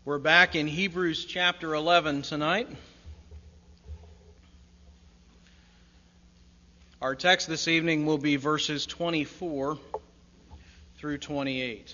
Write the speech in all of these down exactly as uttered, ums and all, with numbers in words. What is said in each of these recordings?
We're back in Hebrews chapter eleven tonight. Our text this evening will be verses twenty-four through twenty-eight.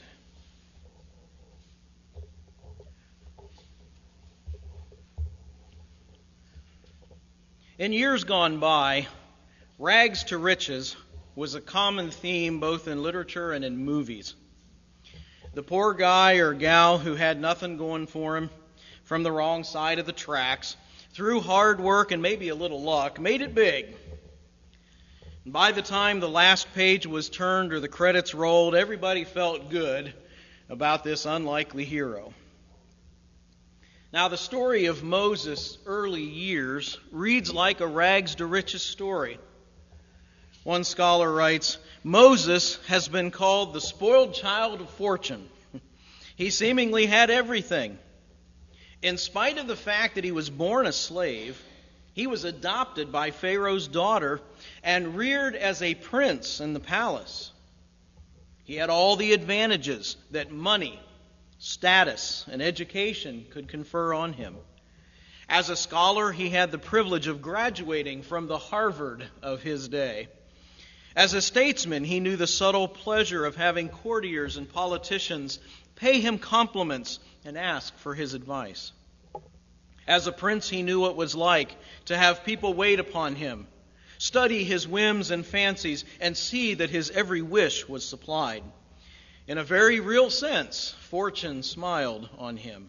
In years gone by, rags to riches was a common theme both in literature and in movies. The poor guy or gal who had nothing going for him, from the wrong side of the tracks, through hard work and maybe a little luck, made it big. And by the time the last page was turned or the credits rolled, everybody felt good about this unlikely hero. Now, the story of Moses' early years reads like a rags to riches story. One scholar writes, Moses has been called the spoiled child of fortune. He seemingly had everything. In spite of the fact that he was born a slave, he was adopted by Pharaoh's daughter and reared as a prince in the palace. He had all the advantages that money, status, and education could confer on him. As a scholar, he had the privilege of graduating from the Harvard of his day. As a statesman, he knew the subtle pleasure of having courtiers and politicians pay him compliments and ask for his advice. As a prince, he knew what it was like to have people wait upon him, study his whims and fancies, and see that his every wish was supplied. In a very real sense, fortune smiled on him.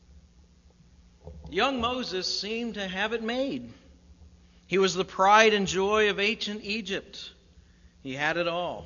Young Moses seemed to have it made. He was the pride and joy of ancient Egypt. He had it all.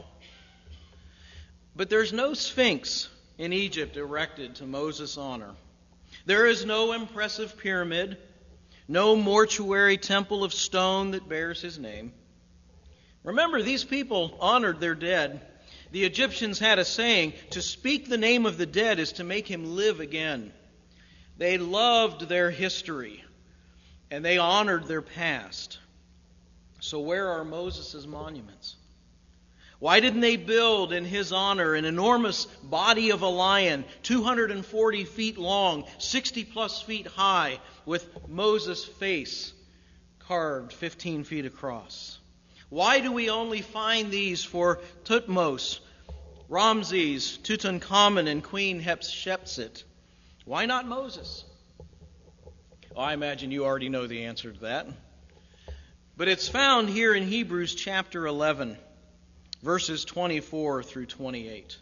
But there's no sphinx in Egypt erected to Moses' honor. There is no impressive pyramid, no mortuary temple of stone that bears his name. Remember, these people honored their dead. The Egyptians had a saying, to speak the name of the dead is to make him live again. They loved their history, and they honored their past. So where are Moses' monuments? Why didn't they build in his honor an enormous body of a lion, two hundred forty feet long, sixty plus feet high, with Moses' face carved fifteen feet across? Why do we only find these for Thutmose, Ramses, Tutankhamun, and Queen Hatshepsut? Why not Moses? Well, I imagine you already know the answer to that. But it's found here in Hebrews chapter eleven. Verses twenty-four through twenty-eight.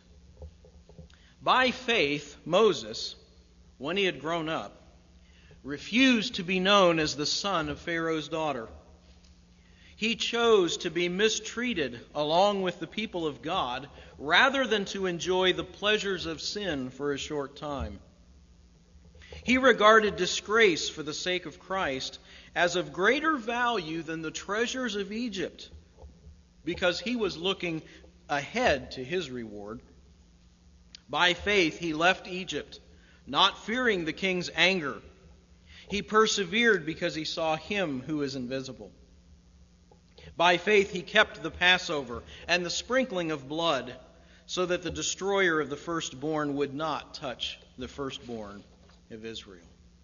By faith, Moses, when he had grown up, refused to be known as the son of Pharaoh's daughter. He chose to be mistreated along with the people of God rather than to enjoy the pleasures of sin for a short time. He regarded disgrace for the sake of Christ as of greater value than the treasures of Egypt, because he was looking ahead to his reward. By faith, he left Egypt, not fearing the king's anger. He persevered because he saw him who is invisible. By faith, he kept the Passover and the sprinkling of blood, so that the destroyer of the firstborn would not touch the firstborn of Israel.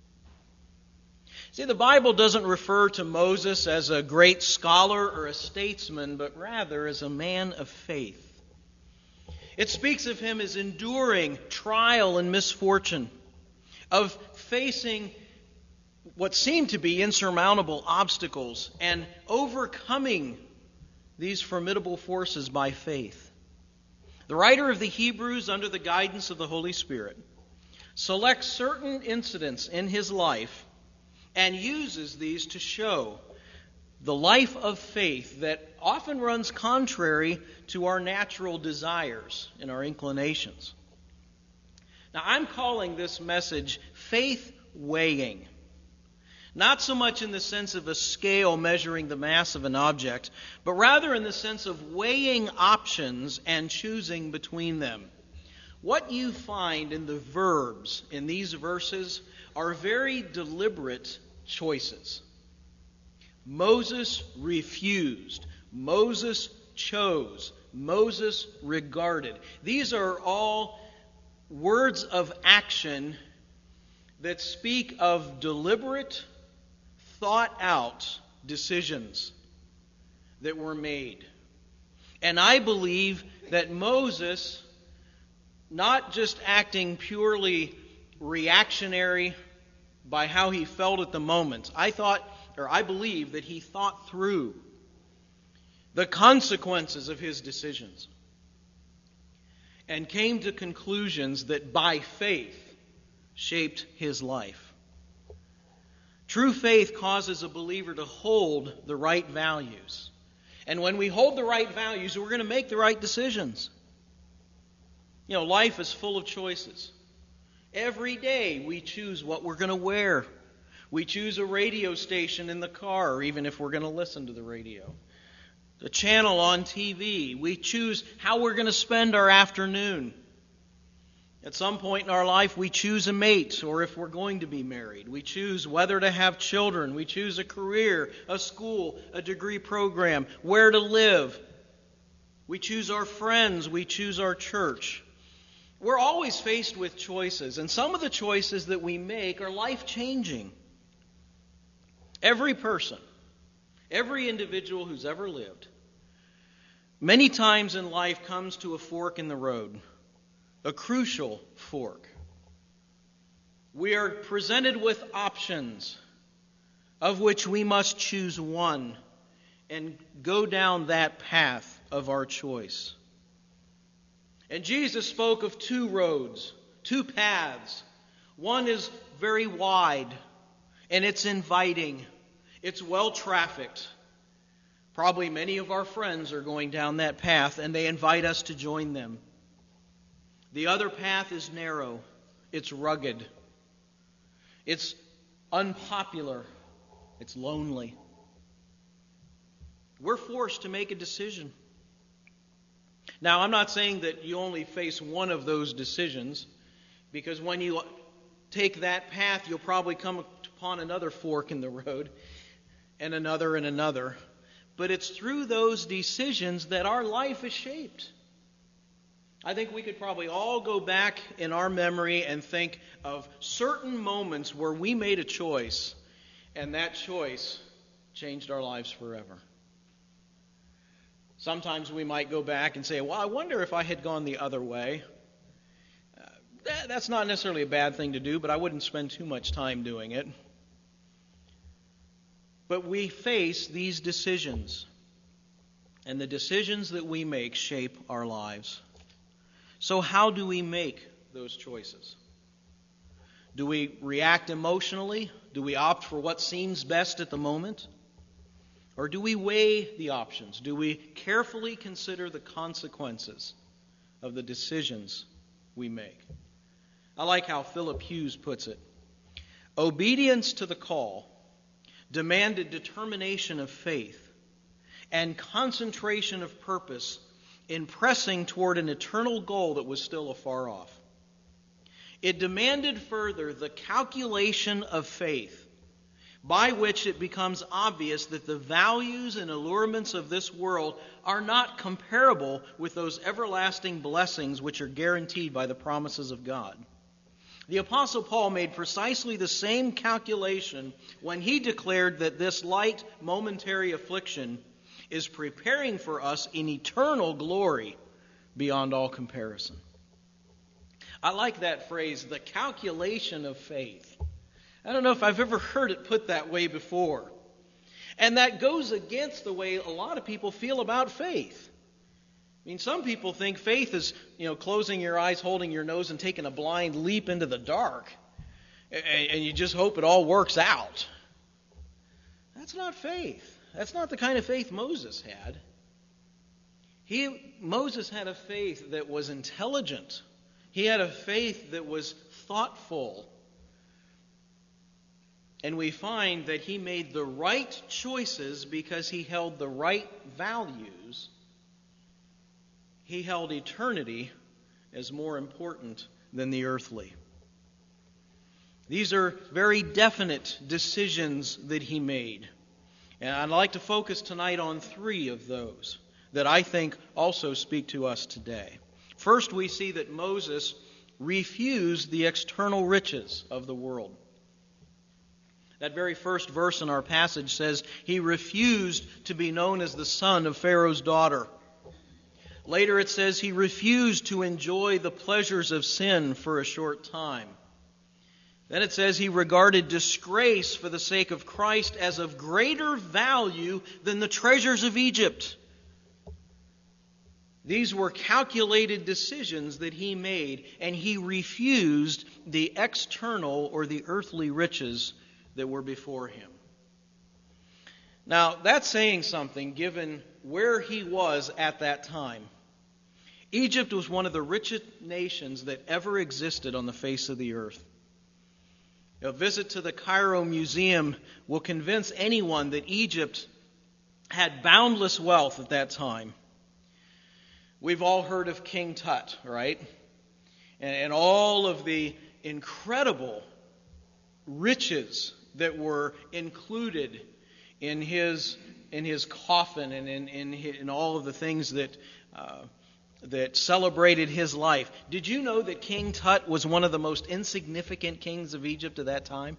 See, the Bible doesn't refer to Moses as a great scholar or a statesman, but rather as a man of faith. It speaks of him as enduring trial and misfortune, of facing what seemed to be insurmountable obstacles and overcoming these formidable forces by faith. The writer of the Hebrews, under the guidance of the Holy Spirit, selects certain incidents in his life and uses these to show the life of faith that often runs contrary to our natural desires and our inclinations. Now, I'm calling this message faith weighing. Not so much in the sense of a scale measuring the mass of an object, but rather in the sense of weighing options and choosing between them. What you find in the verbs in these verses are very deliberate choices. Moses refused. Moses chose. Moses regarded. These are all words of action that speak of deliberate, thought-out decisions that were made. And I believe that Moses, not just acting purely reactionary by how he felt at the moment, I thought, or I believe that he thought through the consequences of his decisions and came to conclusions that by faith shaped his life. True faith causes a believer to hold the right values. And when we hold the right values, we're going to make the right decisions. You know, life is full of choices. Every day we choose what we're going to wear. We choose a radio station in the car, or even if we're going to listen to the radio. The channel on T V. We choose how we're going to spend our afternoon. At some point in our life, we choose a mate, or if we're going to be married. We choose whether to have children. We choose a career, a school, a degree program, where to live. We choose our friends. We choose our church. We're always faced with choices, and some of the choices that we make are life-changing. Every person, every individual who's ever lived, many times in life comes to a fork in the road. A crucial fork. We are presented with options of which we must choose one and go down that path of our choice. And Jesus spoke of two roads, two paths. One is very wide and it's inviting. It's well trafficked. Probably many of our friends are going down that path and they invite us to join them. The other path is narrow. It's rugged. It's unpopular. It's lonely. We're forced to make a decision. Now, I'm not saying that you only face one of those decisions, because when you take that path, you'll probably come upon another fork in the road, and another and another. But it's through those decisions that our life is shaped. I think we could probably all go back in our memory and think of certain moments where we made a choice, and that choice changed our lives forever. Sometimes we might go back and say, well, I wonder if I had gone the other way. Uh, that, that's not necessarily a bad thing to do, but I wouldn't spend too much time doing it. But we face these decisions, and the decisions that we make shape our lives. So how do we make those choices? Do we react emotionally? Do we opt for what seems best at the moment? Or do we weigh the options? Do we carefully consider the consequences of the decisions we make? I like how Philip Hughes puts it. Obedience to the call demanded determination of faith and concentration of purpose in pressing toward an eternal goal that was still afar off. It demanded further the calculation of faith, by which it becomes obvious that the values and allurements of this world are not comparable with those everlasting blessings which are guaranteed by the promises of God. The Apostle Paul made precisely the same calculation when he declared that this light momentary affliction is preparing for us in eternal glory beyond all comparison. I like that phrase, the calculation of faith. I don't know if I've ever heard it put that way before. And that goes against the way a lot of people feel about faith. I mean, some people think faith is, you know, closing your eyes, holding your nose, and taking a blind leap into the dark. And you just hope it all works out. That's not faith. That's not the kind of faith Moses had. He, Moses had a faith that was intelligent. He had a faith that was thoughtful. And we find that he made the right choices because he held the right values. He held eternity as more important than the earthly. These are very definite decisions that he made. And I'd like to focus tonight on three of those that I think also speak to us today. First, we see that Moses refused the external riches of the world. That very first verse in our passage says he refused to be known as the son of Pharaoh's daughter. Later it says he refused to enjoy the pleasures of sin for a short time. Then it says he regarded disgrace for the sake of Christ as of greater value than the treasures of Egypt. These were calculated decisions that he made, and he refused the external or the earthly riches that were before him. Now, that's saying something given where he was at that time. Egypt was one of the richest nations that ever existed on the face of the earth. A visit to the Cairo Museum will convince anyone that Egypt had boundless wealth at that time. We've all heard of King Tut, right? And, and all of the incredible riches that were included in his in his coffin and in in, in all of the things that uh, that celebrated his life. Did you know that King Tut was one of the most insignificant kings of Egypt at that time?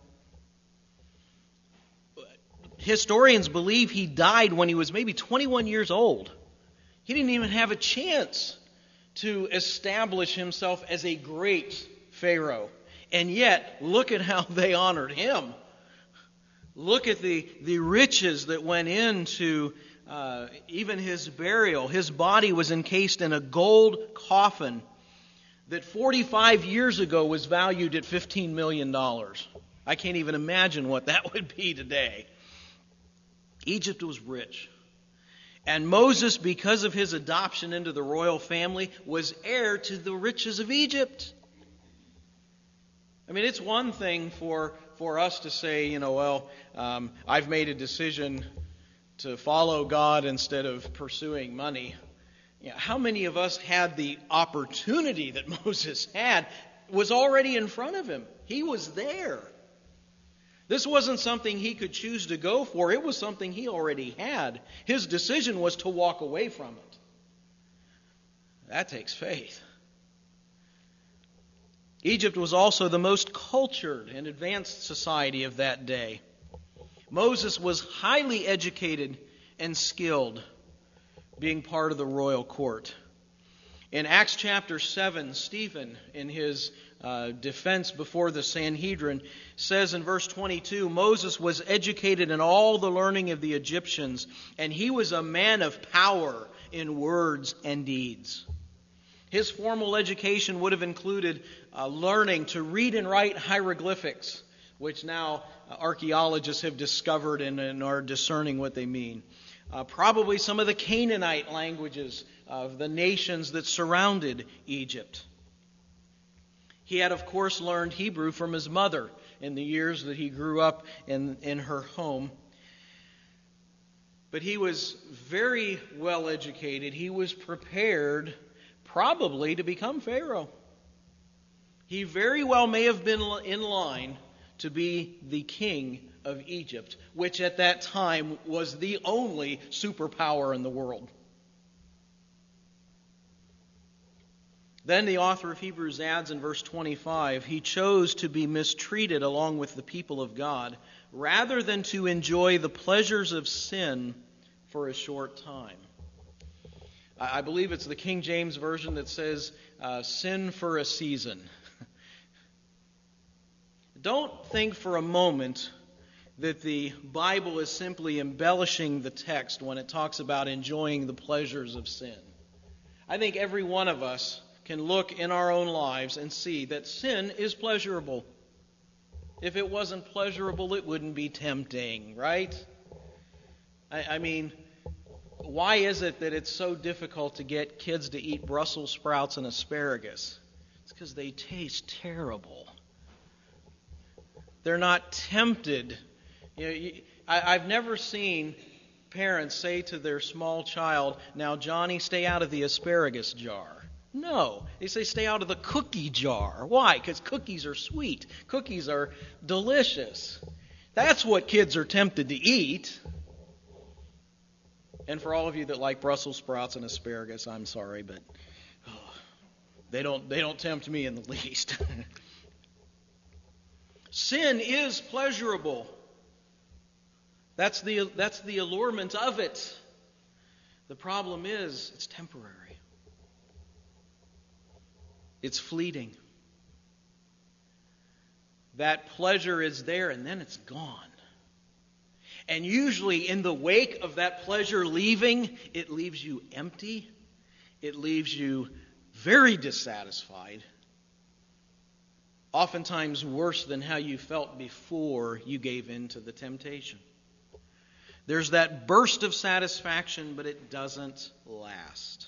Historians believe he died when he was maybe twenty-one years old. He didn't even have a chance to establish himself as a great pharaoh. And yet, look at how they honored him. Look at the, the riches that went into uh, even his burial. His body was encased in a gold coffin that forty-five years ago was valued at fifteen million dollars. I can't even imagine what that would be today. Egypt was rich. And Moses, because of his adoption into the royal family, was heir to the riches of Egypt. I mean, it's one thing for, for us to say, you know, well, um, I've made a decision to follow God instead of pursuing money. You know, how many of us had the opportunity that Moses had was already in front of him? He was there. This wasn't something he could choose to go for. It was something he already had. His decision was to walk away from it. That takes faith. Egypt was also the most cultured and advanced society of that day. Moses was highly educated and skilled, being part of the royal court. In Acts chapter seven, Stephen, in his uh, defense before the Sanhedrin, says in verse twenty-two, Moses was educated in all the learning of the Egyptians, and he was a man of power in words and deeds. His formal education would have included uh, learning to read and write hieroglyphics, which now uh, archaeologists have discovered and, and are discerning what they mean. Uh, probably some of the Canaanite languages of the nations that surrounded Egypt. He had, of course, learned Hebrew from his mother in the years that he grew up in, in her home. But he was very well educated. He was prepared probably to become Pharaoh. He very well may have been in line to be the king of Egypt, which at that time was the only superpower in the world. Then the author of Hebrews adds in verse twenty-five, he chose to be mistreated along with the people of God, rather than to enjoy the pleasures of sin for a short time. I believe it's the King James Version that says, uh, sin for a season. Don't think for a moment that the Bible is simply embellishing the text when it talks about enjoying the pleasures of sin. I think every one of us can look in our own lives and see that sin is pleasurable. If it wasn't pleasurable, it wouldn't be tempting, right? I, I mean, why is it that it's so difficult to get kids to eat Brussels sprouts and asparagus? It's because they taste terrible. They're not tempted. You know, you, I, I've never seen parents say to their small child, "Now, Johnny, stay out of the asparagus jar." No, they say stay out of the cookie jar. Why? Because cookies are sweet. Cookies are delicious. That's what kids are tempted to eat. And for all of you that like Brussels sprouts and asparagus, I'm sorry, but oh, They don't, they don't tempt me in the least. Sin is pleasurable. That's the, that's the allurement of it. The problem is, it's temporary. It's fleeting. That pleasure is there and then it's gone. And usually in the wake of that pleasure leaving, it leaves you empty. It leaves you very dissatisfied. Oftentimes worse than how you felt before you gave in to the temptation. There's that burst of satisfaction, but it doesn't last.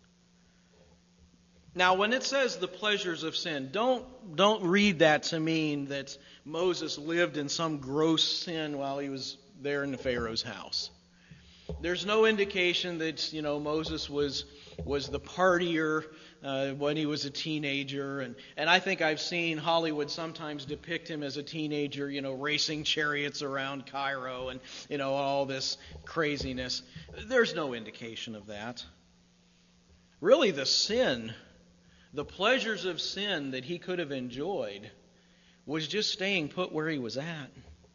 Now, when it says the pleasures of sin, don't, don't read that to mean that Moses lived in some gross sin while he was there in the Pharaoh's house. There's no indication that, you know, Moses was was the partier uh, when he was a teenager. And, and I think I've seen Hollywood sometimes depict him as a teenager, you know, racing chariots around Cairo and, you know, all this craziness. There's no indication of that. Really, the sin, the pleasures of sin that he could have enjoyed was just staying put where he was at.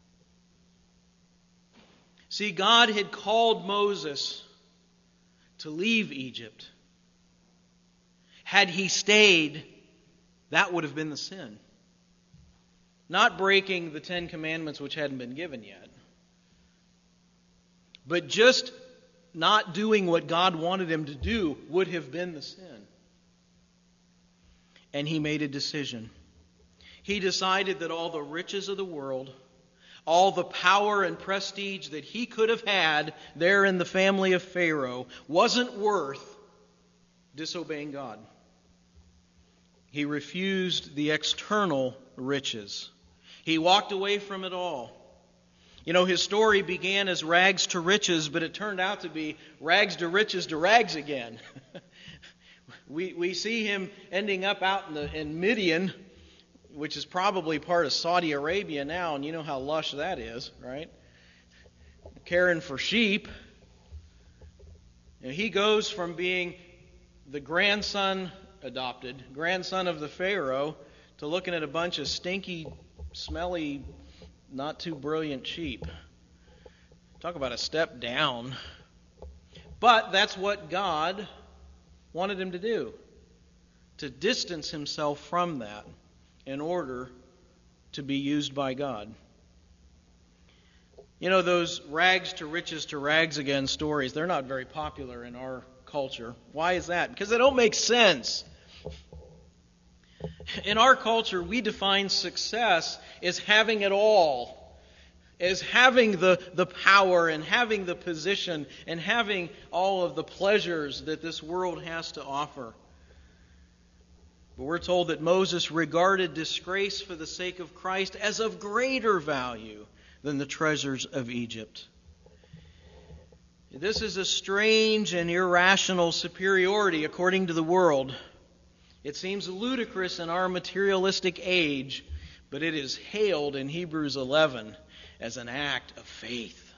See, God had called Moses to leave Egypt. Had he stayed, that would have been the sin. Not breaking the Ten Commandments, which hadn't been given yet. But just not doing what God wanted him to do would have been the sin. And he made a decision. He decided that all the riches of the world, all the power and prestige that he could have had there in the family of Pharaoh wasn't worth disobeying God. He refused the external riches. He walked away from it all. You know, his story began as rags to riches, but it turned out to be rags to riches to rags again. we we see him ending up out in the in Midian, which is probably part of Saudi Arabia now, and you know how lush that is, right? Caring for sheep. And he goes from being the grandson, adopted, grandson of the Pharaoh, to looking at a bunch of stinky, smelly, not too brilliant sheep. Talk about a step down. But that's what God wanted him to do, to distance himself from that in order to be used by God. You know, those rags to riches to rags again stories, they're not very popular in our culture. Why is that? Because they don't make sense. In our culture, we define success as having it all, as having the, the power and having the position and having all of the pleasures that this world has to offer. But we're told that Moses regarded disgrace for the sake of Christ as of greater value than the treasures of Egypt. This is a strange and irrational superiority according to the world. It seems ludicrous in our materialistic age, but it is hailed in Hebrews eleven as an act of faith.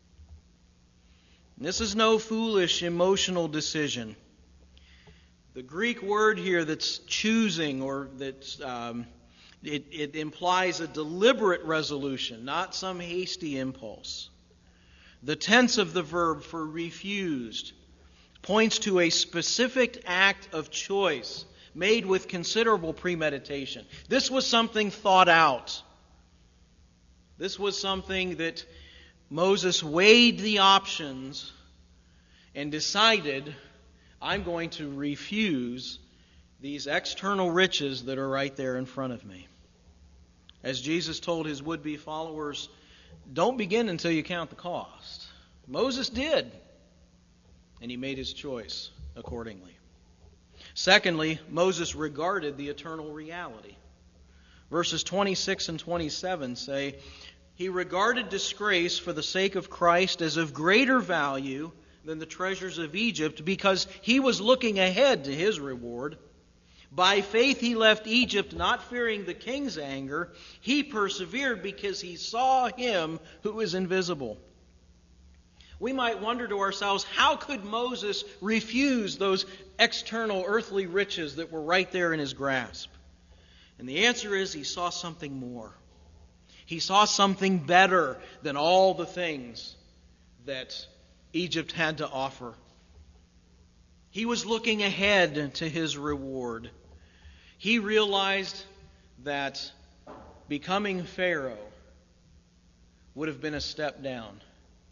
And this is no foolish emotional decision. The Greek word here that's choosing, or that um, it, it implies a deliberate resolution, not some hasty impulse. The tense of the verb for refused points to a specific act of choice made with considerable premeditation. This was something thought out. This was something that Moses weighed the options and decided, I'm going to refuse these external riches that are right there in front of me. As Jesus told his would-be followers, don't begin until you count the cost. Moses did, and he made his choice accordingly. Secondly, Moses regarded the eternal reality. Verses twenty-six and twenty-seven say, he regarded disgrace for the sake of Christ as of greater value than the treasures of Egypt, because he was looking ahead to his reward. By faith he left Egypt, not fearing the king's anger. He persevered because he saw him who is invisible. We might wonder to ourselves, how could Moses refuse those external earthly riches that were right there in his grasp? And the answer is he saw something more. He saw something better than all the things that Egypt had to offer. He was looking ahead to his reward. He realized that becoming Pharaoh would have been a step down.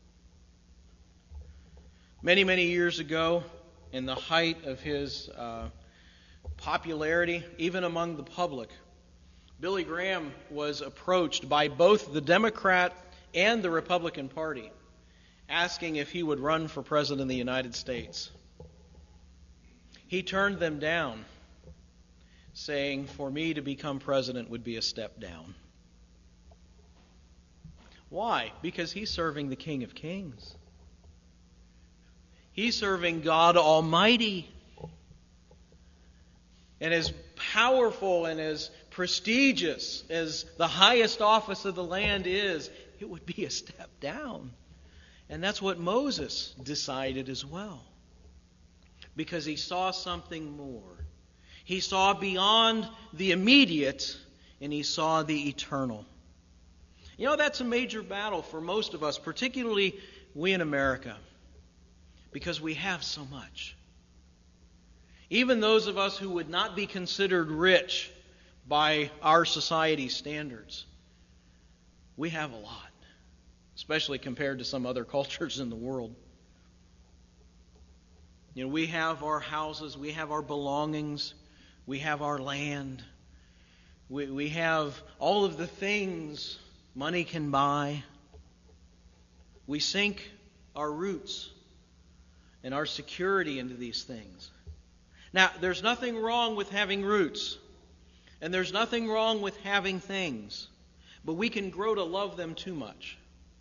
Many, many years ago, in the height of his uh, popularity, even among the public, Billy Graham was approached by both the Democrat and the Republican Party, asking if he would run for president of the United States. He turned them down, saying, "For me to become president would be a step down." Why? Because he's serving the King of Kings. He's serving God Almighty. And as powerful and as prestigious as the highest office of the land is, it would be a step down. And that's what Moses decided as well. Because he saw something more. He saw beyond the immediate, and he saw the eternal. You know, that's a major battle for most of us, particularly we in America, because we have so much. Even those of us who would not be considered rich by our society's standards, we have a lot, especially compared to some other cultures in the world. You know, we have our houses, we have our belongings, we have our land, we, we have all of the things money can buy. We sink our roots and our security into these things. Now, there's nothing wrong with having roots, and there's nothing wrong with having things, but we can grow to love them too much.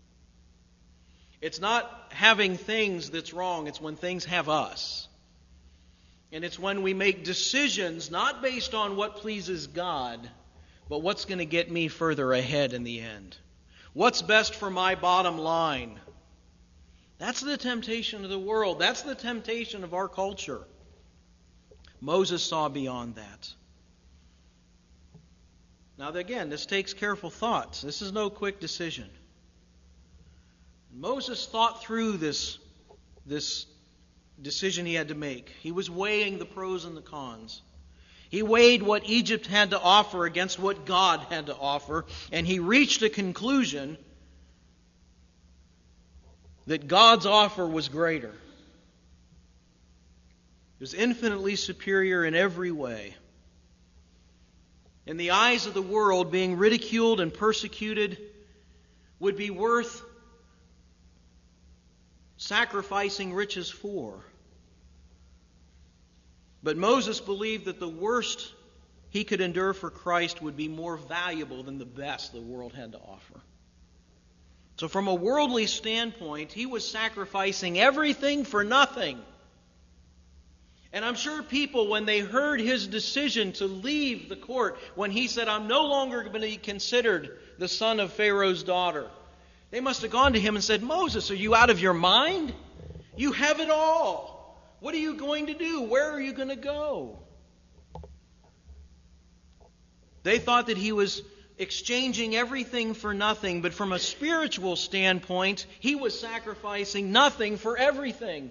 It's not having things that's wrong, it's when things have us. And it's when we make decisions not based on what pleases God, but what's going to get me further ahead in the end. What's best for my bottom line? That's the temptation of the world. That's the temptation of our culture. Moses saw beyond that. Now again, this takes careful thought. This is no quick decision. Moses thought through this, this decision he had to make. He was weighing the pros and the cons. He weighed what Egypt had to offer against what God had to offer, and he reached a conclusion that God's offer was greater. It was infinitely superior in every way. In the eyes of the world, being ridiculed and persecuted would be worth sacrificing riches for. But Moses believed that the worst he could endure for Christ would be more valuable than the best the world had to offer. So from a worldly standpoint, he was sacrificing everything for nothing. And I'm sure people, when they heard his decision to leave the court, when he said, "I'm no longer going to be considered the son of Pharaoh's daughter," they must have gone to him and said, "Moses, are you out of your mind? You have it all. What are you going to do? Where are you going to go?" They thought that he was exchanging everything for nothing, but from a spiritual standpoint, he was sacrificing nothing for everything.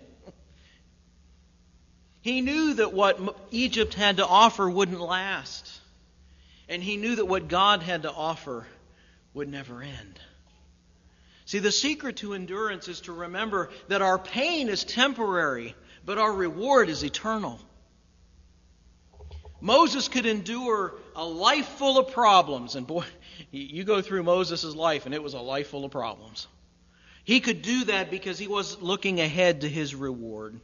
He knew that what Egypt had to offer wouldn't last, and he knew that what God had to offer would never end. See, the secret to endurance is to remember that our pain is temporary, but our reward is eternal. Moses could endure a life full of problems. And boy, you go through Moses' life and it was a life full of problems. He could do that because he was looking ahead to his reward.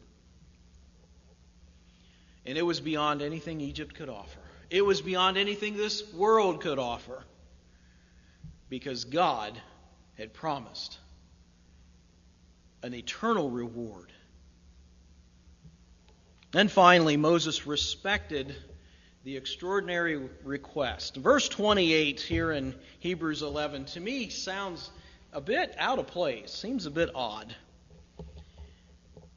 And it was beyond anything Egypt could offer. It was beyond anything this world could offer. Because God had promised an eternal reward. And finally, Moses respected the extraordinary request. Verse twenty-eight here in Hebrews eleven, to me, sounds a bit out of place, seems a bit odd.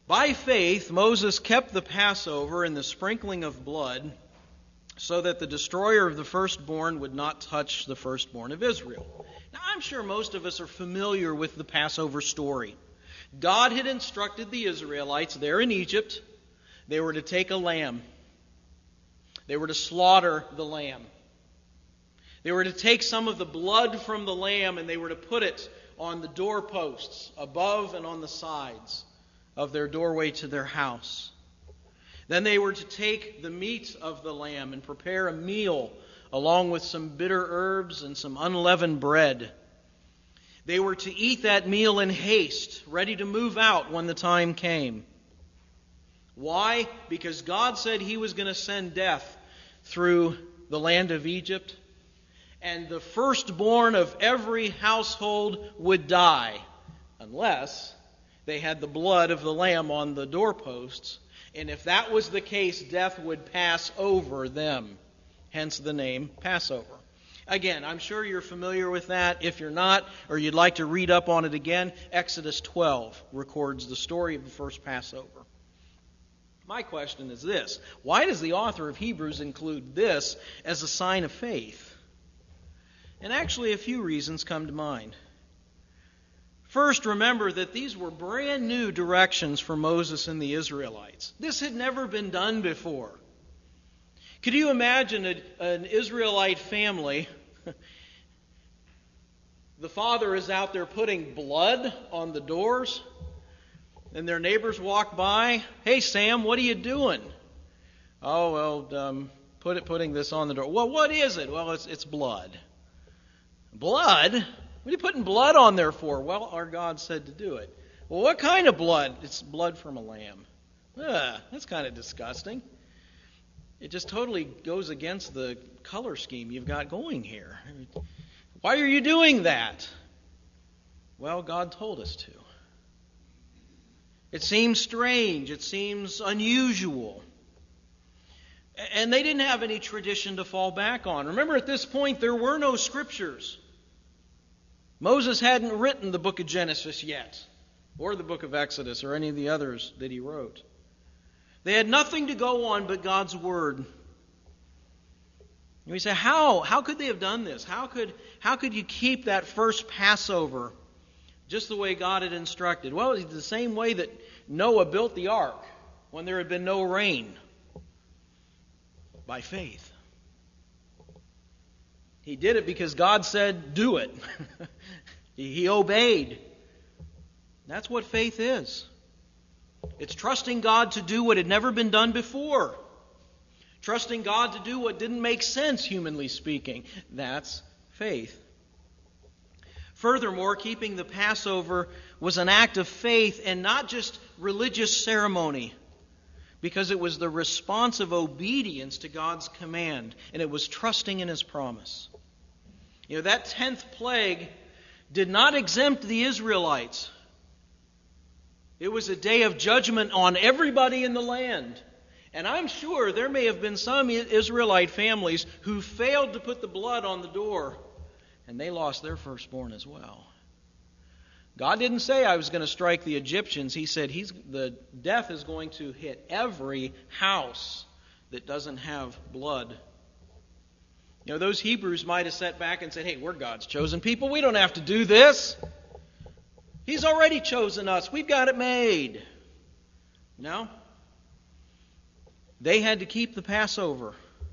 By faith, Moses kept the Passover and the sprinkling of blood so that the destroyer of the firstborn would not touch the firstborn of Israel. Now, I'm sure most of us are familiar with the Passover story. God had instructed the Israelites there in Egypt, they were to take a lamb. They were to slaughter the lamb. They were to take some of the blood from the lamb and they were to put it on the doorposts above and on the sides of their doorway to their house. Then they were to take the meat of the lamb and prepare a meal along with some bitter herbs and some unleavened bread. They were to eat that meal in haste, ready to move out when the time came. Why? Because God said He was going to send death through the land of Egypt, and the firstborn of every household would die, unless they had the blood of the lamb on the doorposts. And if that was the case, death would pass over them. Hence the name Passover. Again, I'm sure you're familiar with that. If you're not, or you'd like to read up on it again, Exodus twelve records the story of the first Passover. My question is this: why does the author of Hebrews include this as a sign of faith? And actually, a few reasons come to mind. First, remember that these were brand new directions for Moses and the Israelites. This had never been done before. Could you imagine a, an Israelite family? The father is out there putting blood on the doors, and their neighbors walk by. Hey, Sam, what are you doing? Oh, well, um, put it, putting this on the door. Well, what is it? Well, it's, it's blood. Blood? What are you putting blood on there for? Well, our God said to do it. Well, what kind of blood? It's blood from a lamb. Ugh, that's kind of disgusting. It just totally goes against the color scheme you've got going here. Why are you doing that? Well, God told us to. It seems strange. It seems unusual. And they didn't have any tradition to fall back on. Remember, at this point, there were no scriptures. Moses hadn't written the book of Genesis yet, or the book of Exodus, or any of the others that he wrote. They had nothing to go on but God's Word. And we say, how? How could they have done this? How could, how could you keep that first Passover just the way God had instructed? Well, it's the same way that Noah built the ark when there had been no rain. By faith. He did it because God said, do it. He obeyed. That's what faith is. It's trusting God to do what had never been done before. Trusting God to do what didn't make sense, humanly speaking. That's faith. Furthermore, keeping the Passover was an act of faith and not just religious ceremony, because it was the response of obedience to God's command, and it was trusting in His promise. You know, that tenth plague did not exempt the Israelites. It was a day of judgment on everybody in the land. And I'm sure there may have been some Israelite families who failed to put the blood on the door, and they lost their firstborn as well. God didn't say I was going to strike the Egyptians. He said he's, the death is going to hit every house that doesn't have blood. You know, those Hebrews might have sat back and said, hey, we're God's chosen people. We don't have to do this. He's already chosen us. We've got it made. No. They had to keep the Passover.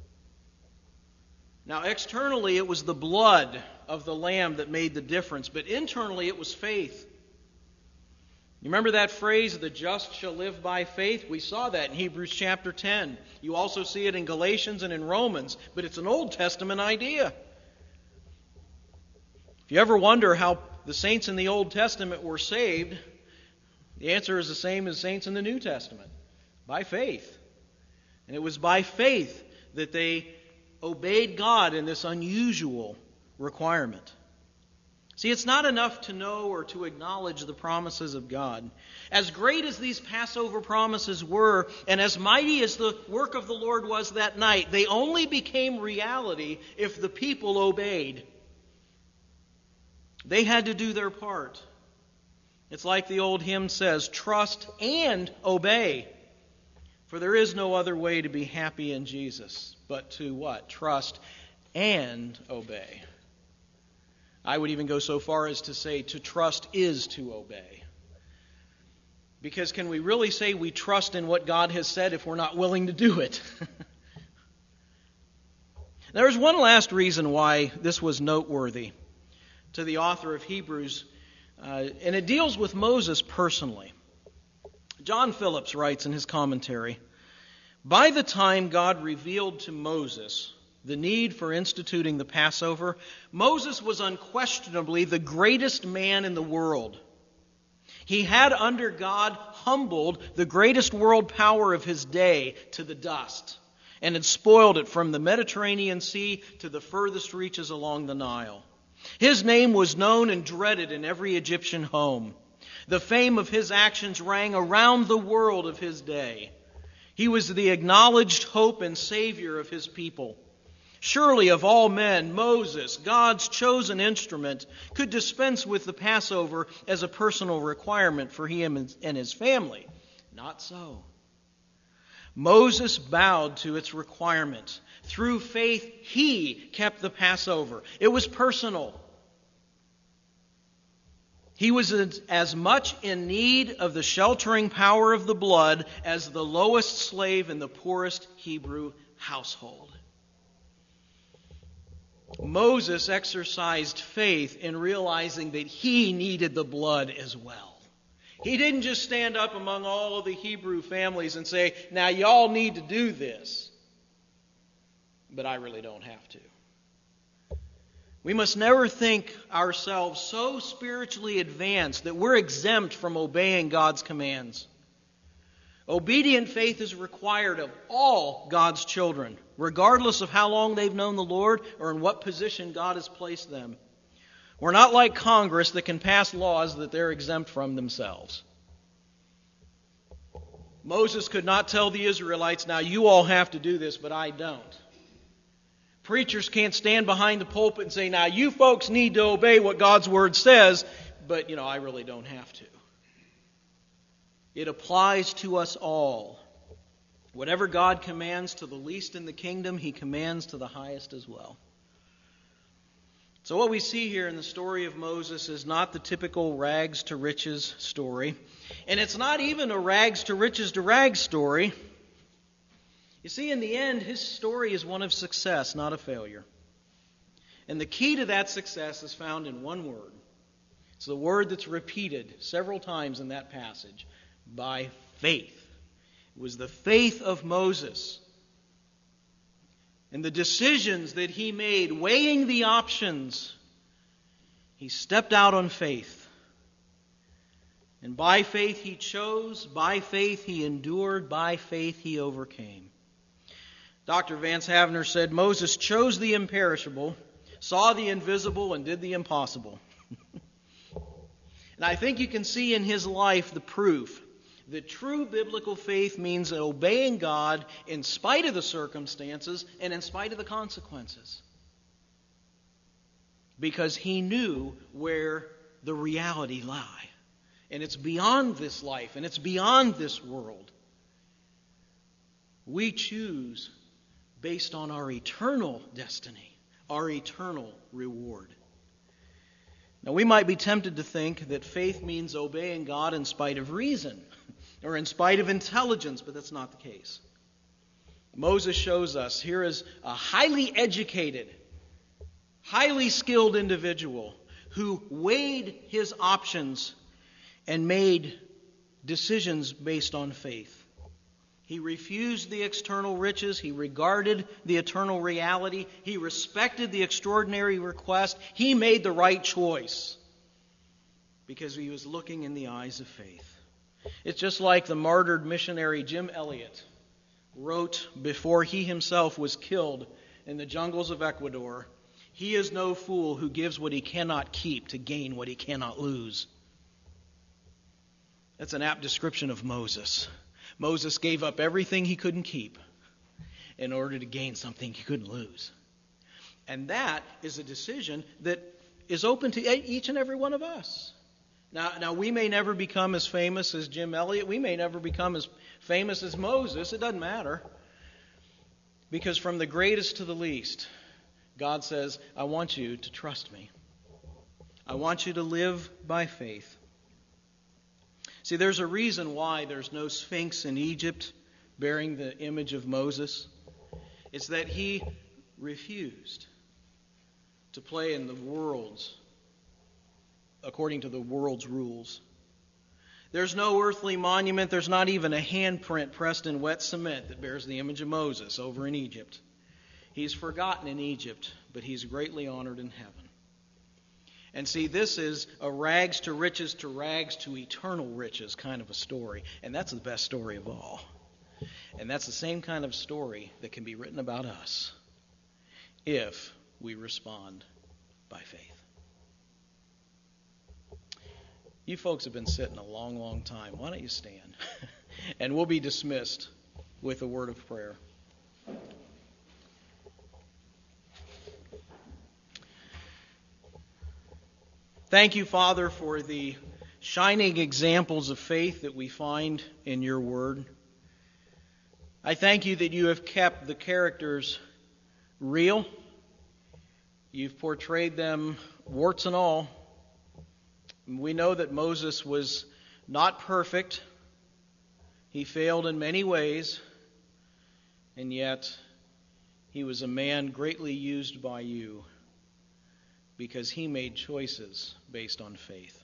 Now, externally, it was the blood of the lamb that made the difference, but internally, it was faith. You remember that phrase, the just shall live by faith? We saw that in Hebrews chapter ten. You also see it in Galatians and in Romans, but it's an Old Testament idea. If you ever wonder how the saints in the Old Testament were saved, the answer is the same as saints in the New Testament. By faith. And it was by faith that they obeyed God in this unusual requirement. See, it's not enough to know or to acknowledge the promises of God. As great as these Passover promises were, and as mighty as the work of the Lord was that night, they only became reality if the people obeyed. They had to do their part. It's like the old hymn says, trust and obey. For there is no other way to be happy in Jesus but to what? Trust and obey. I would even go so far as to say to trust is to obey. Because can we really say we trust in what God has said if we're not willing to do it? There's one last reason why this was noteworthy to the author of Hebrews, uh, and it deals with Moses personally. John Phillips writes in his commentary, by the time God revealed to Moses the need for instituting the Passover, Moses was unquestionably the greatest man in the world. He had under God humbled the greatest world power of his day to the dust and had spoiled it from the Mediterranean Sea to the furthest reaches along the Nile. His name was known and dreaded in every Egyptian home. The fame of his actions rang around the world of his day. He was the acknowledged hope and savior of his people. Surely of all men, Moses, God's chosen instrument, could dispense with the Passover as a personal requirement for him and his family. Not so. Moses bowed to its requirement. Through faith, he kept the Passover. It was personal. He was as much in need of the sheltering power of the blood as the lowest slave in the poorest Hebrew household. Moses exercised faith in realizing that he needed the blood as well. He didn't just stand up among all of the Hebrew families and say, now y'all need to do this, but I really don't have to. We must never think ourselves so spiritually advanced that we're exempt from obeying God's commands. Obedient faith is required of all God's children, regardless of how long they've known the Lord or in what position God has placed them. We're not like Congress that can pass laws that they're exempt from themselves. Moses could not tell the Israelites, now you all have to do this, but I don't. Preachers can't stand behind the pulpit and say, now you folks need to obey what God's Word says, but, you know, I really don't have to. It applies to us all. Whatever God commands to the least in the kingdom, He commands to the highest as well. So what we see here in the story of Moses is not the typical rags to riches story. And it's not even a rags to riches to rags story. You see, in the end, his story is one of success, not a failure. And the key to that success is found in one word. It's the word that's repeated several times in that passage. By faith. It was the faith of Moses. And the decisions that he made, weighing the options, he stepped out on faith. And by faith he chose, by faith he endured, by faith he overcame. Doctor Vance Havner said, Moses chose the imperishable, saw the invisible, and did the impossible. And I think you can see in his life the proof that true biblical faith means obeying God in spite of the circumstances and in spite of the consequences. Because he knew where the reality lay. And it's beyond this life, and it's beyond this world. We choose based on our eternal destiny, our eternal reward. Now, we might be tempted to think that faith means obeying God in spite of reason or in spite of intelligence, but that's not the case. Moses shows us here is a highly educated, highly skilled individual who weighed his options and made decisions based on faith. He refused the external riches. He regarded the eternal reality. He respected the extraordinary request. He made the right choice because he was looking in the eyes of faith. It's just like the martyred missionary Jim Elliot wrote before he himself was killed in the jungles of Ecuador, "He is no fool who gives what he cannot keep to gain what he cannot lose." That's an apt description of Moses. Moses gave up everything he couldn't keep in order to gain something he couldn't lose. And that is a decision that is open to each and every one of us. Now, now we may never become as famous as Jim Elliot. We may never become as famous as Moses. It doesn't matter. Because from the greatest to the least, God says, I want you to trust me. I want you to live by faith. See, there's a reason why there's no Sphinx in Egypt bearing the image of Moses. It's that he refused to play in the world's, according to the world's rules. There's no earthly monument. There's not even a handprint pressed in wet cement that bears the image of Moses over in Egypt. He's forgotten in Egypt, but he's greatly honored in heaven. And see, this is a rags to riches to rags to eternal riches kind of a story. And that's the best story of all. And that's the same kind of story that can be written about us if we respond by faith. You folks have been sitting a long, long time. Why don't you stand? And we'll be dismissed with a word of prayer. Thank you, Father, for the shining examples of faith that we find in your word. I thank you that you have kept the characters real. You've portrayed them warts and all. We know that Moses was not perfect. He failed in many ways, and yet he was a man greatly used by you because he made choices based on faith.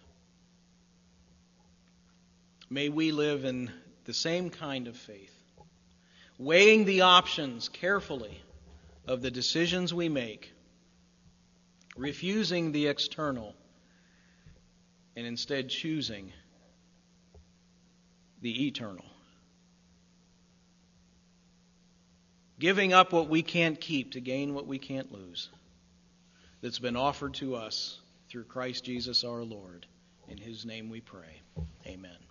May we live in the same kind of faith, weighing the options carefully of the decisions we make, refusing the external, and instead choosing the eternal. Giving up what we can't keep to gain what we can't lose, that's been offered to us through Christ Jesus our Lord. In his name we pray. Amen.